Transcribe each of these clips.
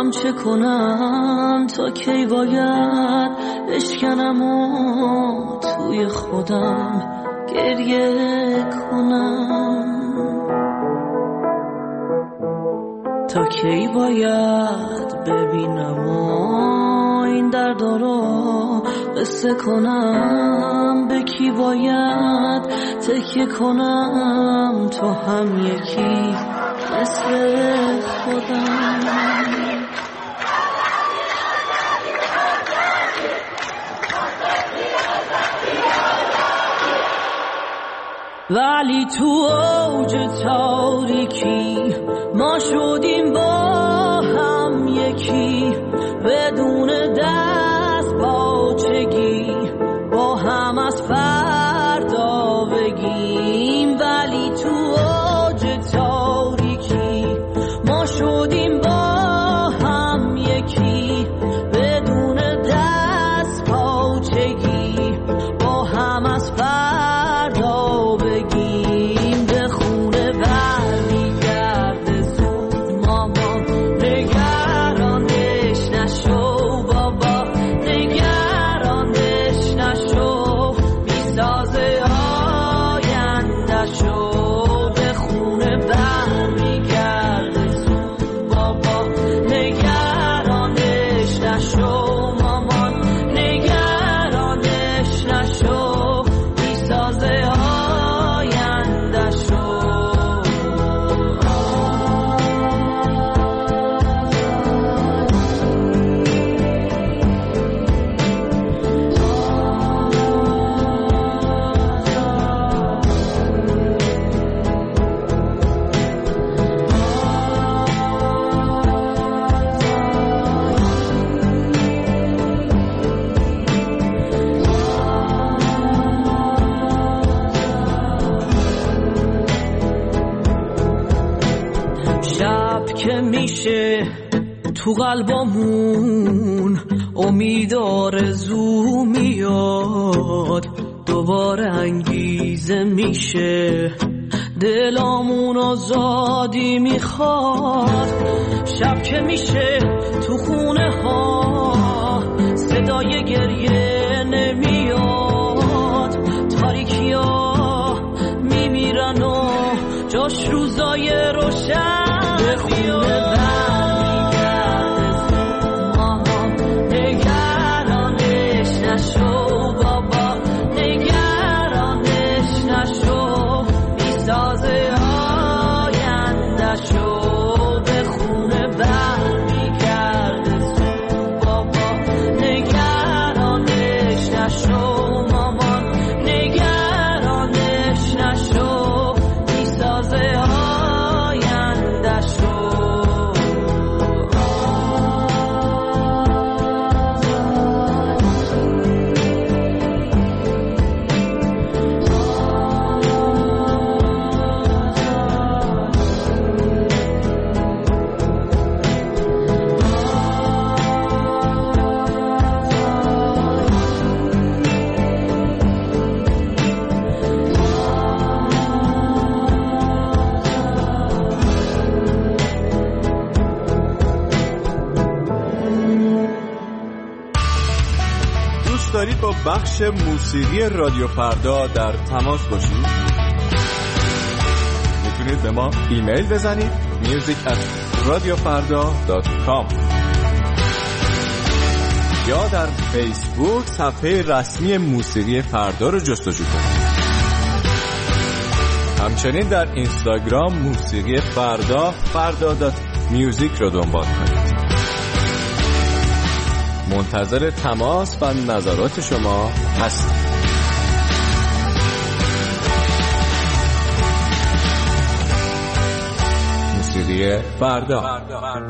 نمیدونم چه کنم، تا کی باید بشکنم و توی خودم گریه کنم، تا کی باید ببینم و این دردا رو قصه کنم، به کی باید تکیه کنم تا هم یکی مثل خودم. ولی تو اوج تاریکی ما شدیم با هم یکی، بدون دست پاچگی با هم از فردا بگیم. ولی تو اوج تاریکی ما شدیم با هم یکی، بدون دست پاچگی با هم از فردا بگیم. به خونه برمیگرده زود مامان، نگرانش نشو بابا، نگرانش نشو، میسازه آینده‌شو. به خونه برمیگرده زود بابا، نگرانش نشو مامان، نگرانش نشو، میسازه آینده‌شو. شب که میشه تو قلبمون امید آرزو میاد، دوباره انگیزه میشه دلامون آزادی میخواد. شب که میشه تو خونه ها صدای گریه نمیاد، تاریکی ها میمیرن و جاش روزای روشن. به خونه برمیگرده زود مامان، نگرانش نشو بابا، نگرانش نشو، میسازه آینده‌شو. به خونه برمیگرده زود بابا، نگرانش نشو مامان، نگرانش نشو، میسازه آینده‌شو. دوست دارید با بخش موسیقی رادیو فردا در تماس باشید؟ میتونید به ما ایمیل بزنید music@radiofarda.com یا در فیسبوک صفحه رسمی موسیقی فردا رو جستجو کنید. همچنین در اینستاگرام موسیقی فردا farda.music رو دنبال کنید. منتظر تماس و نظرات شما هستم. موسیقی فردا.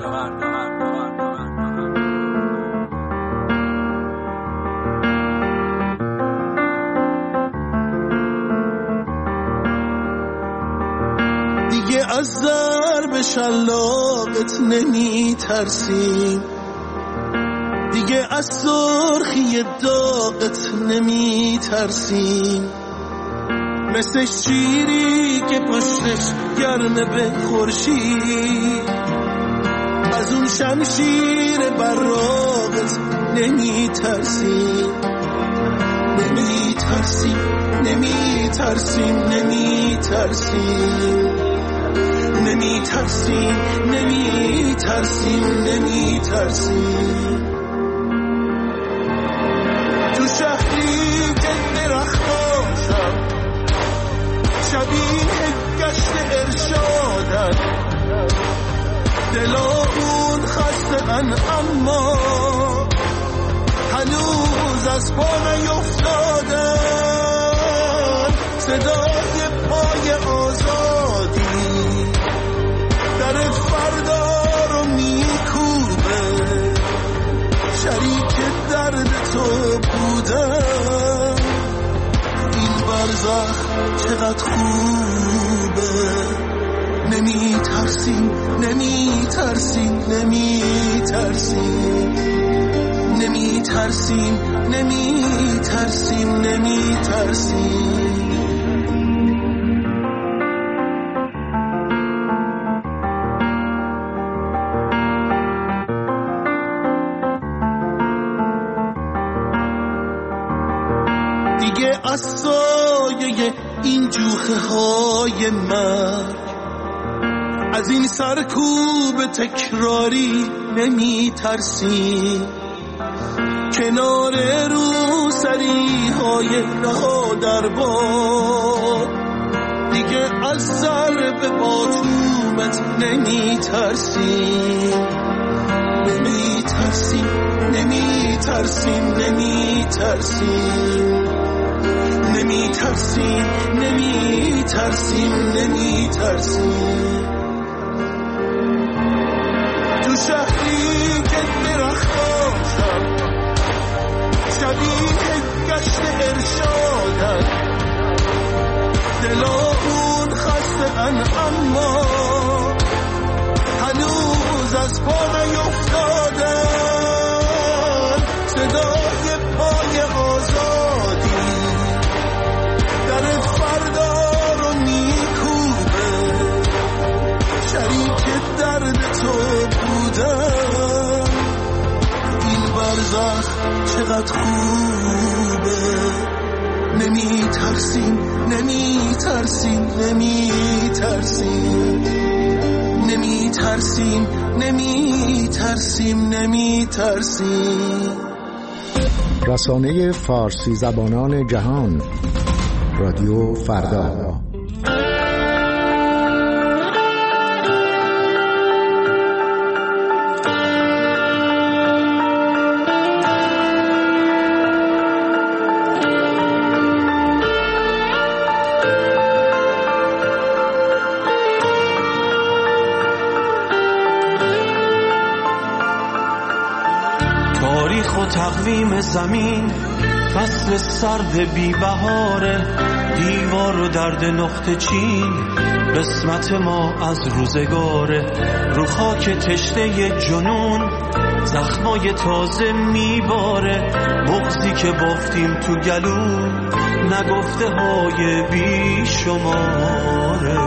دیگه از ضرب شلاقت نمی ترسیم، دیگه از سرخی داغت نمی ترسیم، مثل شیری که پشتش گرمه به خورشید، از از اون شمشیر براقت نمی ترسیم، نمی ترسیم، نمی ترسیم، نمی ترسیم، نمی ترسیم، نمی ترسیم، نمی ترسیم. تو شهری که درختاشم شبیه گشت ارشادن، دلامون خسته‌ان اما هنوز از پا نیفتادن. صدای پای آزادی در فردا رو میکوبه، شریک درد تو بودم. این برزخ چقدر خوبه، نمی ترسیم، نمی ترسیم، نمی ترسیم، نمی ترسیم، نمی ترسیم، نمی ترسیم. دیگه از سایه این جوخه های مرگ، از این سرکوب تکراری نمی ترسیم. کنار روسری های رها در باد دیگه از ضرب باتومت نمی ترسیم، نمی ترسیم، نمی ترسیم، نمی ترسیم، نمی ترسیم، نمی ترسیم، نمی ترسیم. تو شهری که درختاشم شبیه گشت ارشادن، دلامون خسته‌ان اما هنوز از پا نیفتادن. صدای پای آزادی در فردا رو میکوبه، شریک درد تو بودم. این برزخ چقدر خوبه، نمی ترسیم، نمی ترسیم، نمی ترسیم، نمی ترسیم، نمی ترسیم، نمی ترسیم. رسانه فارسی زبانان جهان، رادیو فردا. تاریخ و تقویم زمین فصل سرد بی بهاره، دیوار و درد نقطه چین قسمت ما از روزگاره. رو خاک تشنه جنون زخمای تازه میباره، بغضی که بافتیم تو گلو نگفته های بی شماره.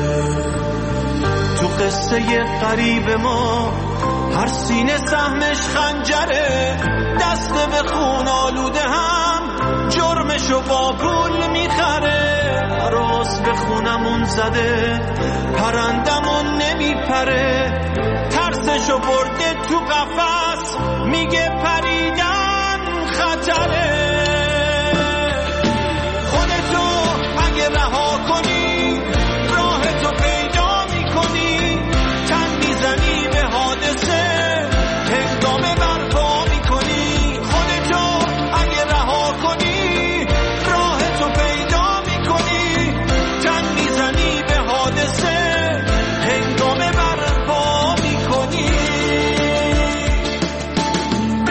تو قصه قریب ما هر سینه سهمش خنجره، دست به خون آلوده هم جرمشو با پول میخره. راست به خونمون زده پرندمون نمیپره، ترسشو برده تو قفس میگه پریدن خطره. خودتو اگه رها کنی راهتو پیدا میکنی، تن میزنی به حادثه هنگامه برپا میکنی. خودتو اگه رها کنی راهتو پیدا میکنی، تن میزنی به حادثه هنگامه برپا میکنی.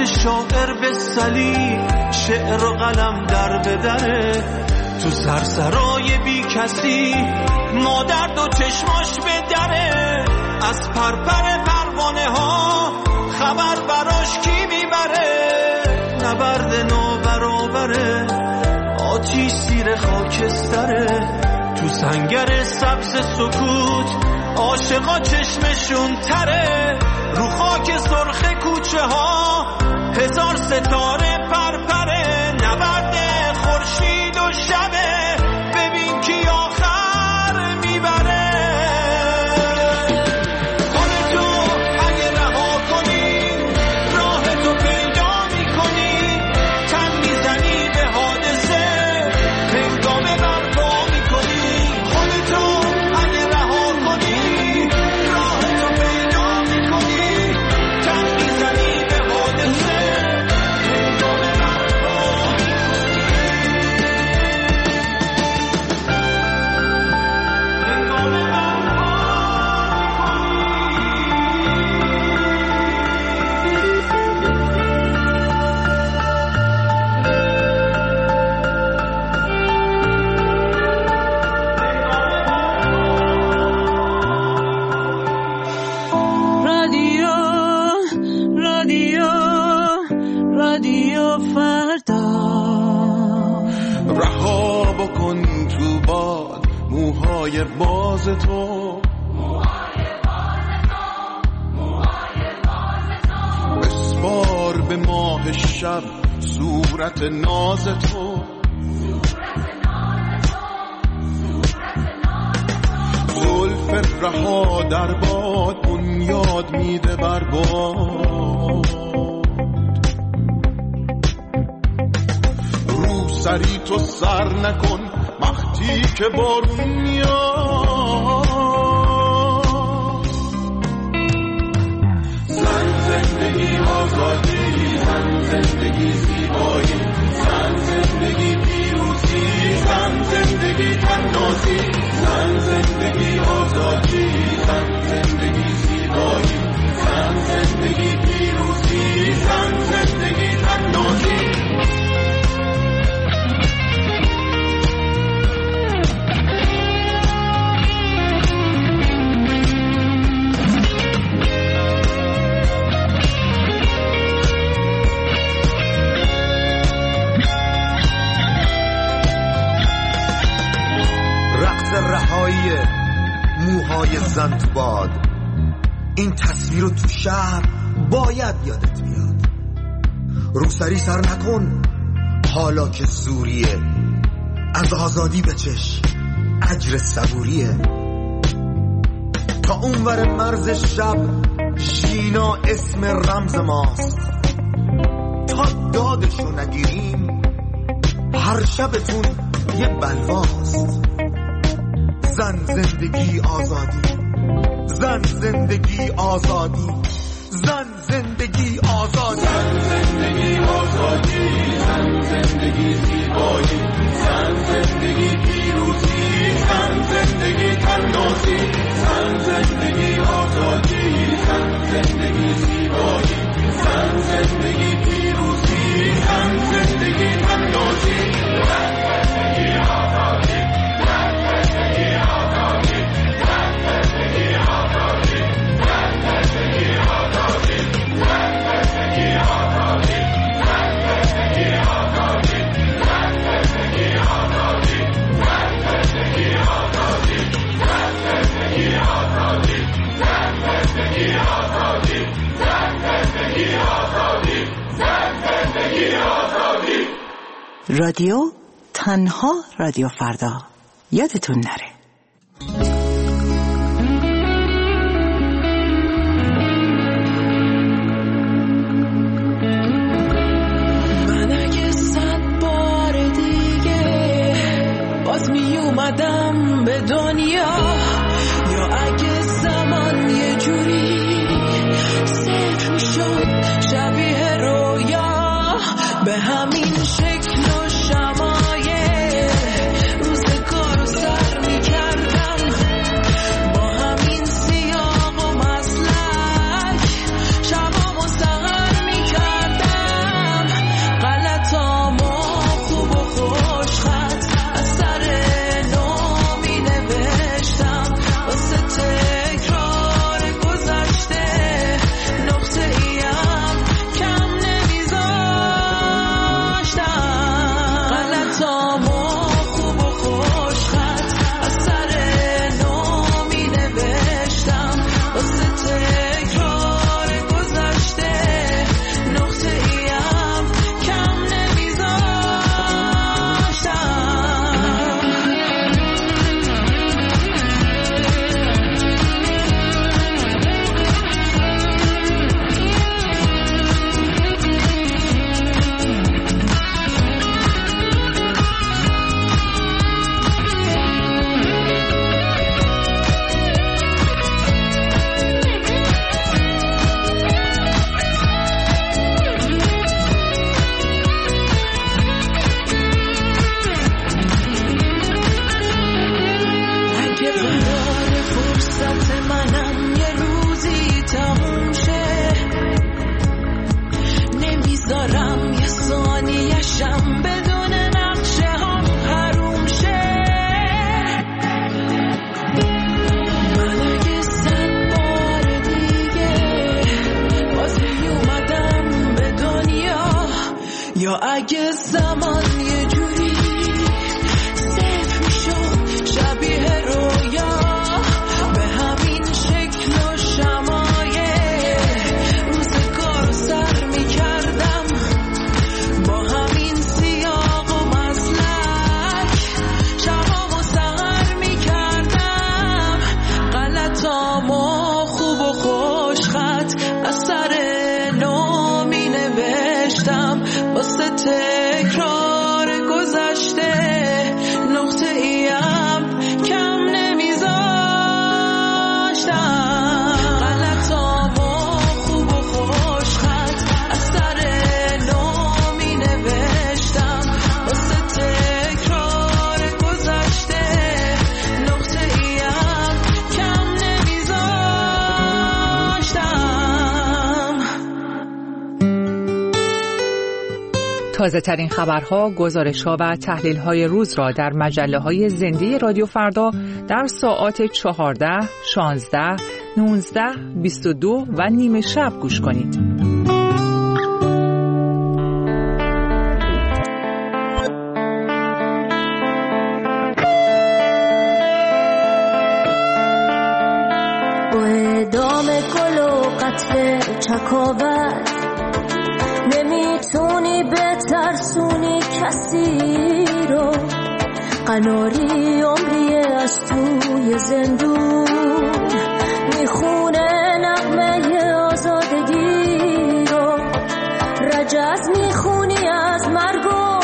وقت شاعر به سلی شعر و قلم در بدره، تو سرسرای بی کسی مادر دو چشماش به دره، از پرپر پروانه ها خبر براش کی میبره، نبرد نابرابره آتیش زیر خاکستره، تو سنگر سبز سکوت عاشقا چشمشون تره، رو خاک سرخ کوچه ها هزار ستاره پرپره، نبرد خورشید و شبه ببین کی آخر میبره. خودتو اگه رها کنی راه تو پیدا میکنی، تن میزنی به حادثه هنگامه برپا میکنی، خودتو اگه رها کنی راه تو پیدا میکنی، تن میزنی به حادثه هنگامه برپا رادیو فردا. رها بکن تو باد موهای باز تو، بسپار به ماه شب صورت ناز تو، زلف رها در باد بنیاد میده بر باد، رو سری تو سر نکن وقتی که بارون میاد، زن زندگی آزادی، زن زندگی زیبایی، زن زندگی پیروزی، زن زندگی تنازی، زن زندگی آزادی، زن زندگی زیبایی، زن زندگی پیروزی، زن زندگی تنازی. رهایی موهای زن تو باد، این تصویر رو تو شب باید یادت بیاد، روسری سر نکن حالا که زوریه، از آزادی بچش اجر صبوریه، تا اونور مرز شب شینا اسم رمز ماست، تا دادشو نگیریم هر شبتون یه بلواست، زن زندگی آزادی، زن زندگی آزادی، زن زندگی آزادی، زن زندگی آزادی، زن زندگی زیبایی، زن زندگی پیروزی، زن زندگی تنازی، زن زندگی آزادی، زن زندگی زیبایی، زن زندگی پیروزی، زن زندگی تنازی، زن زندگی آزادی. رادیو تنها رادیو فردا، یادتون نره. من اگه 100 بار دیگه باز می اومدم به دنیا، یا اگه زمان یه جوری صفر شد شبیه رویا، به همین شکل و شمایه روزگار رو سر می کردم، با همین سیاق و مسلک شبام و سهر می کردم. اگه زمان یه جوری صفر میشد شبیه رویا به همین شکل و شمایل روزگار سر میکردم با همین سیاق و مسلک شبام و سهر میکردم غلطامو خوب و خوش خط از سر نو می نوشتم واسه تکرار گذشته نقطه ایم کم نمیذاشتم غلطامو خوب و خوش خط از سر نو می نوشتم واسه تکرار گذشته نقطه ایم کم نمیذاشتم. تازه ترین خبرها، گزارش‌ها و تحلیل‌های روز را در مجله‌های زنده رادیو فردا در ساعات 14، 16، 19، 22 و نیمه شب گوش کنید. با اعدام گل و قتل چکاوت نمیتونی بترسونی کسی رو قناری عمریه از توی زندون میخونه نغمه آزادگی رو رجز میخونی از مرگ و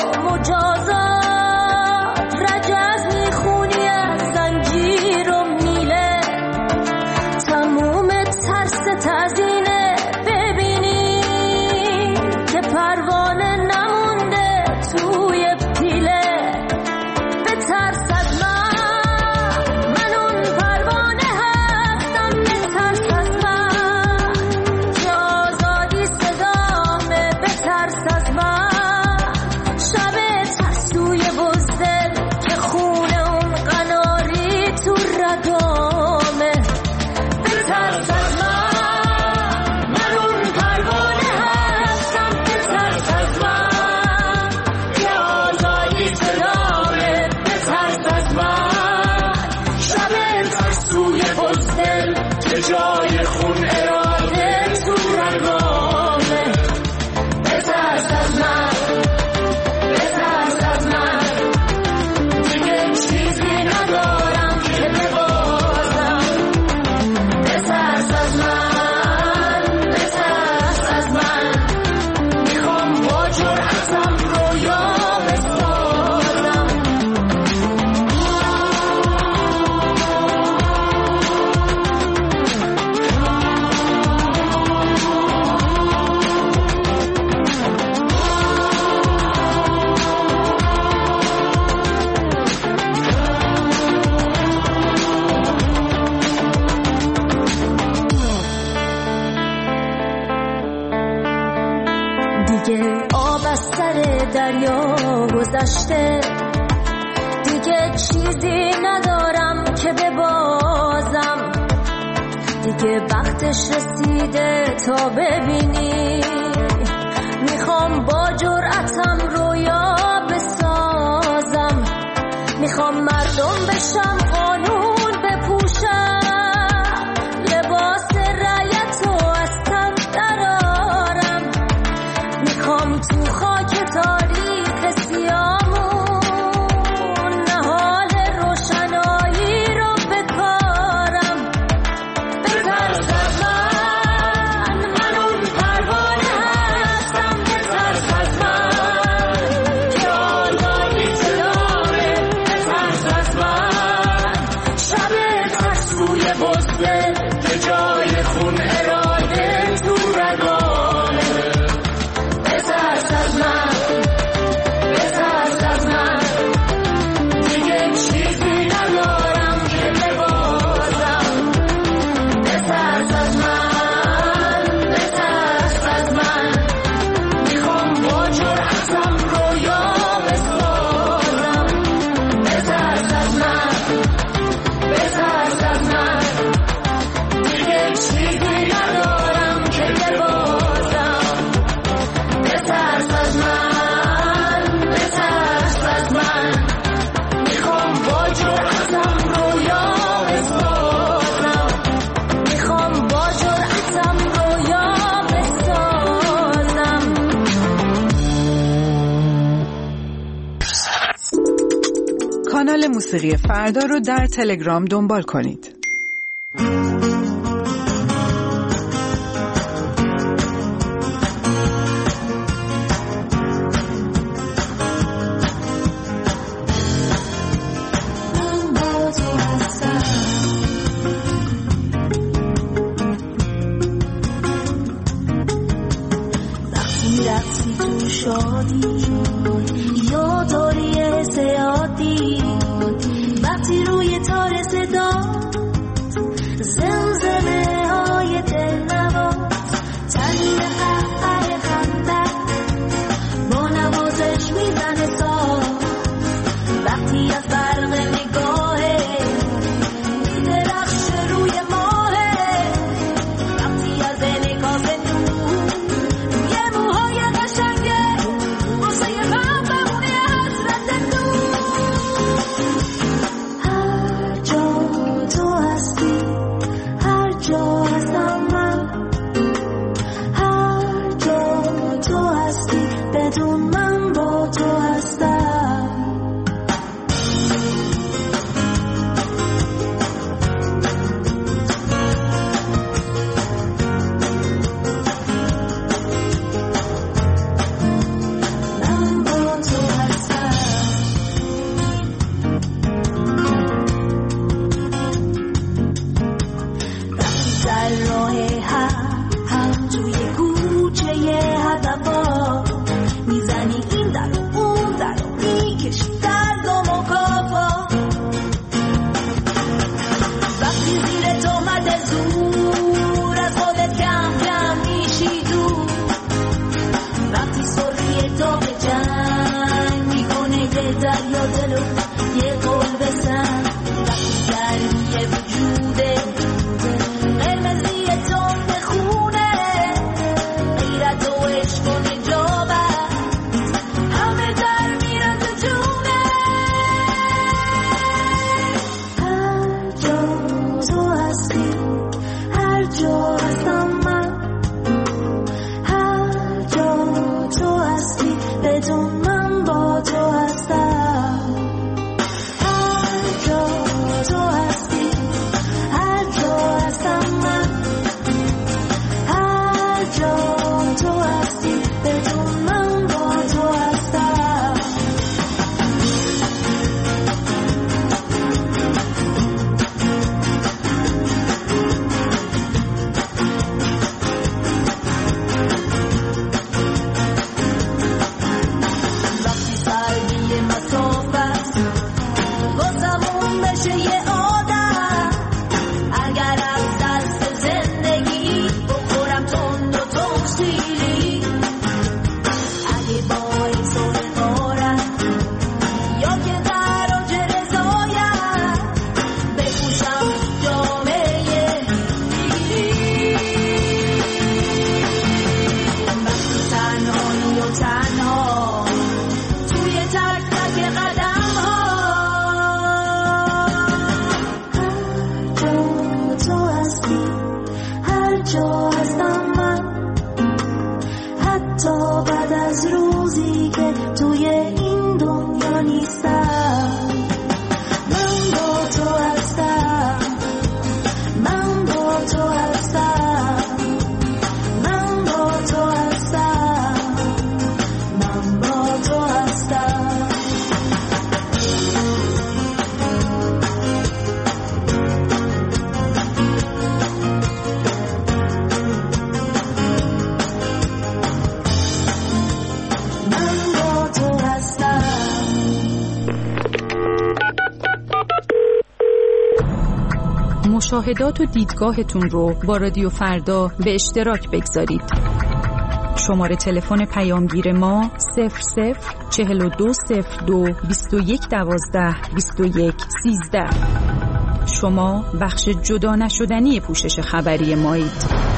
مجازات رجز میخونی از زنجیر و میله تموم ترس تزینه ببینی که پروانه نمونده توی پیله به ترس از من اون پروانه هستم به ترس از من که آزادی صدامه به ترس از من شب ترسوی بزدل که خونه اون قناری تو رگامه به ترس از من اون پروانه هستم به ترس از من که آزادی صدامه به ترس از من شب ترسوی بزدل که جای خون اراده تو رگامه به ترس از من به ترس از من دیگه چیزی ندارم که ببازم به ترس از من به ترس از من میخوام با جرأتم رویا بسازم دیگه آب از سر دریا گذشته دیگه چیزی ندارم که ببازم دیگه وقتش رسیده تا ببینی میخوام با جرأتم رویا بسازم میخوام مردم بشم قانون بپوشم لباس رعیت و از تن درارم میخوام تو خاک تاریخ سیامون نهال روشنایی رو بکارم به ترس از من اون پروانه هستم به ترس از من که آزادی صدامه به ترس از من کانال موسیقی فردا رو در تلگرام دنبال کنید. وقتی روی تار صدا زمزمه های دلنواز تنین قهقه خنده با نوازش میزنه ساز وقتی از برق نگاهه میدرخشه روی ماهه وقتی از انعکاس نور روی موهای قشنگه واسه من بمونه حسرت نور هر جا تو هستی هر جا هستم من هر جا تو هستی بدون من با تو هستم من با تو هستم رفتی در راه هم توی کوچه هدفا میزنی این در و اون در و میکشی درد و مکافا وقتی زیر تهمت زور از خودت کم کم میشی دور وقتی سرخی داغ جنگ میکنه به دریا دلو یه قول بزن وقتی گرمی وجوده قرمزی تند خونه غیرت و عشق و نجابت همه در میرن تو جونه هر جا تو هستی هر جا هستم من هر جا تو هستی بدون من با تو هستم هر جا تو هستی هر جا هستم من هر جا تو هستی بدون من با تو هستم وقتی سردی مسافت واسمون بشه یه عادت اگر از دست زندگی بخورم تند و تکسیری اگه باعث و غارت یا که در اوج رضایت بپوشم جامعه پیری وقتی تنهایی و تنها توی تک تک قدم ها هر جا تو هستی هر جا هستم من حتی بعد از روزی که توی این دنیا نیستم من با تو هستم من با تو هستم من با تو هستم من با تو هستم من با تو هستم مشاهدات و دیدگاهتون رو با رادیو فردا به اشتراک بگذارید. شماره تلفن پیامگیر ما 004202 2112 2113. شما بخش جدا نشدنی پوشش خبری مایید.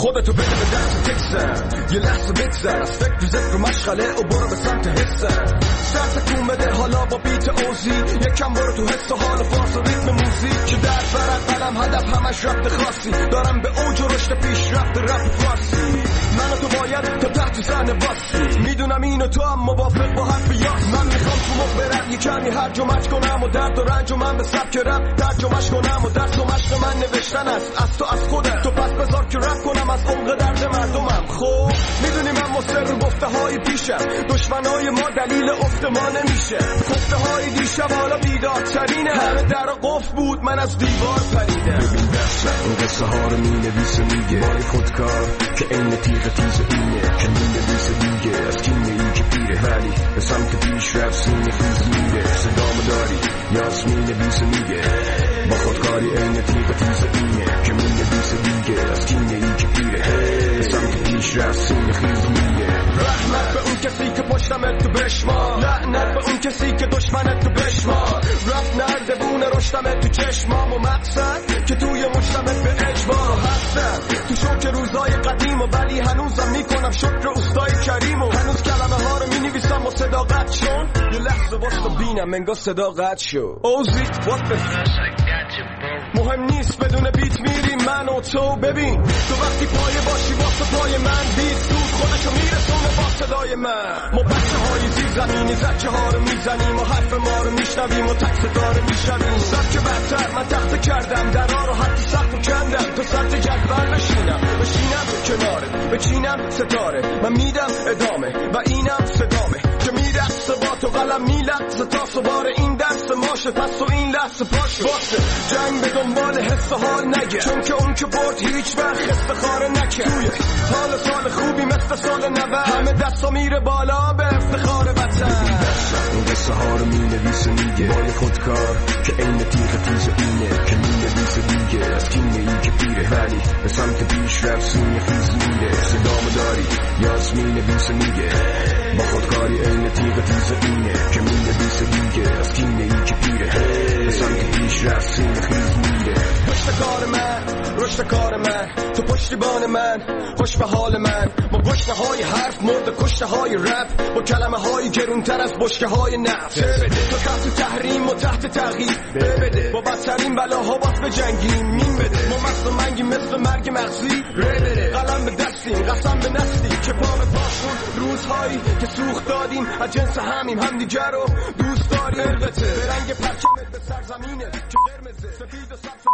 خودتو بده به دست تکسن، یه لحظه بگذر از فکر و ذکر و مشغله و برو به سمت حسن. سر تکون بده حالا با بیت اوزی، یکم برو تو حس و حال فاس و ریتم موزیک که در برد قلم هدف همش رفت خاصی. دارم به اوج و رشد پیش رفت رپ فارسی. من و تو باید تا تحت صحنه باسی، میدونم اینو تو هم موافق با حرف یاس. من میخوام تو مخ برم یه کمی هرج و مرج کنم و درد و رنج و من به سبک رپ ترجمهش کنم و درس و مشق من نوشتن است از تو از خودت. تو پس بذار که رپ کنم از عمق درد مردمم. خب میدونی من مصر رو گفته های پیشم، دشمنای ما دلیل افت ما نمیشه. گفته های دیشب حالا بیدارترینه، همه در قفل بود من از دیوار پریدم. ببین دستم این قصه ها رو مینویسه میگه بای خودکار که این تیغ تیز اینه که مینویسه دیگه از کینه این که پیره، ولی به سمت پیش رفت سینه خیز میره. صدامو داری یاس مینویسه میگه با خودکاری این تیغ تیز اینه که مینویسه دیگه از کینه این که پیره، به سمت پیش رفت سینه خیز میره. رحمت به اون کسی که پشتمت تو بشمار، لعنت به اون کسی که دشمنت تو بشمار. رفت نرده بونه رشتمت تو چشمام و مقصد که توی مجتمت به اجبار هستم. تو شوک روزای قدیم و ولی هنوزم میکنم شکر استای کریم و هنوز کلمه ها رو مینویسم و صداقت شون. یه لحظه واسه بینم انگار صداقت شد. اوزی what the مهم نیست بدون بیت میریم من و تو. ببین تو وقتی پایه باشی واسه پای من، بیت زود خودشو میرسونه با صدای من. ما بچه های زیر زمینی زچه ها رو میزنیم و حرف ما رو میشنویم و تک ستاره میشویم. سبک برتر من تخته کردم درها رو حتی سخت و کندم تا سطح جدول بشینم کنارت بچینم ستاره. من میدم ادامه و اینم صدامه که میرقصه با تو قلم میلقصه تا سوار این دست ماشه. پس تو این لحظه پاشه واسه جنگ به دنبال حس و حال نگه، چون که اون که برد هیچ وقت خستخاره نکه. توی حال سال خوبی مثل سال 90 همه دستا میره بالا به افتخار وطن. این قصه ها رو مینویسه میگه بای خودکار که این تیغ تیز اینه که مینویسه دیگه از کینه این که پیره، ولی به سمت پیش رفت سینه خیز میره. صدامو داری یاس مینویسه میگه با خودکاری این تیغ تیز اینه که مینویسه دیگه از کینه این که پیره، به سمت پیش رفت سینه خیز میره. رشد کار من تو پشتیبان من، خوش به حال من با گشنه های حرف مرد کشته های رپ با کلمه های گرونتر از بشکه های نفت. تو تحت تحریم و تحت تغییر بده با بدترین بلاها باز به جنگیم مین بده. ما مست و منگی مثل مرگ مغزی بده، قلم به دستیم قسم به نسلی که پا به پاشون روزهایی که سوخت دادیم از جنس همیم همدیگر رو دوست داریم. البته به رنگ پرچمت به سرزمینه که قرمزه سفید و سبز